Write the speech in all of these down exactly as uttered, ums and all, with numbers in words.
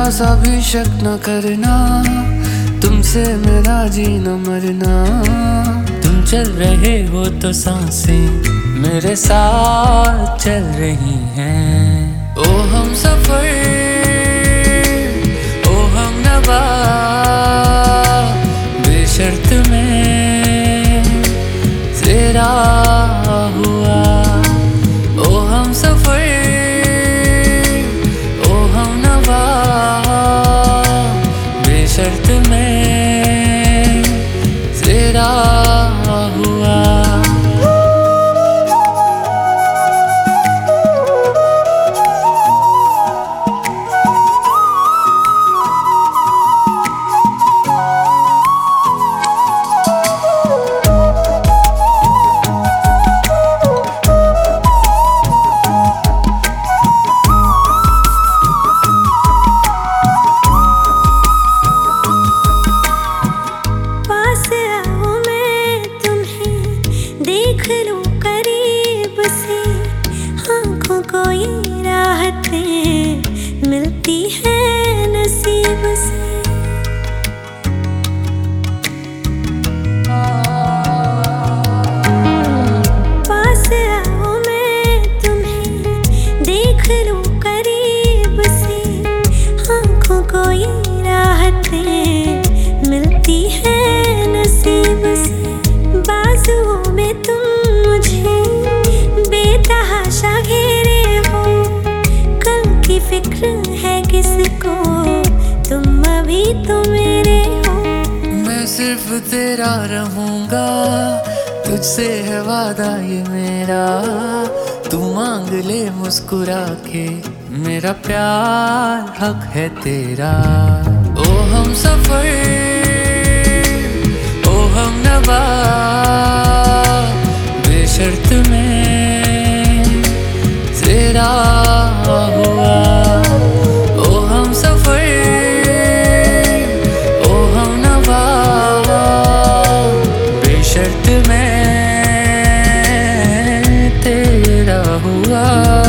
सा भी शक न करना, तुमसे मेरा जीना मरना। तुम चल रहे हो तो सांसें मेरे साथ चल रही हैं। ओ हम सफर, ओ हम नवा, बेशर्त में तेरा हुआ। ओ हम सफर, ओ हम नवा, बेशर्त में तेरा हुआ। कोई राहतें मिलती है नसीब से। पास आओ मैं तुम्हें देख लूं करीब से, आँखों को ये राहतें मिलती है नसीब से। बाजुओं में तुम मुझे बेतहाशा घेरे, फिक्र है किसको, तुम अभी तो मेरे हो। मैं सिर्फ तेरा रहूंगा, तुझसे है वादा ये मेरा। तू मांग ले मुस्कुरा के, मेरा प्यार हक है तेरा। ओ हम सफर, ओ हम नवा, बेशर्त में तेरा हुआ। ओ हम सफर, ओ हम नवा, बेशर्त में तेरा हुआ।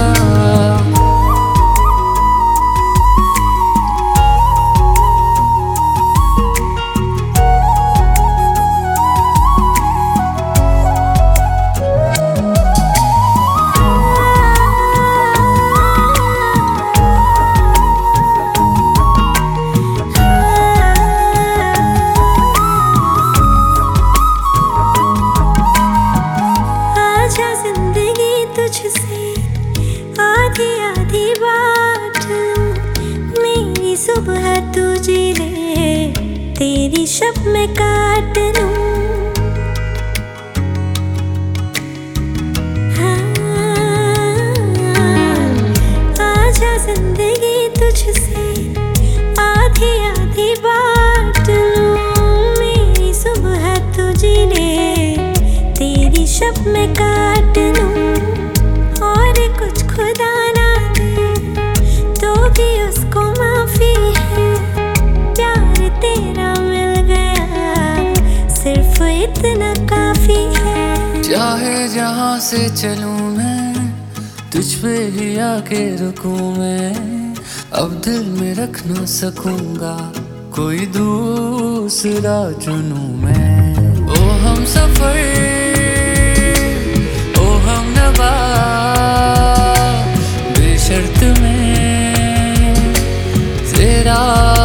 आधी आधी बात मेरी सुबह तू जी ले, तेरी शब मैं काट लूं। हाँ, आजा जिंदगी तुझसे आधी आधी बात लूं। मेरी सुबह तू जी ले, तेरी शब मैं काट लूं। और कुछ खुदा ना दे तो भी उसको माफी है, प्यार तेरा मिल गया सिर्फ इतना काफी है। चाहे जहाँ से चलूं मैं, तुझ पे ही आके रुकूं मैं। अब दिल में रख ना सकूंगा, कोई दूसरा चुनूं मैं। ओ हम सफर, ओ हम नवा, बेशर्त में तेरा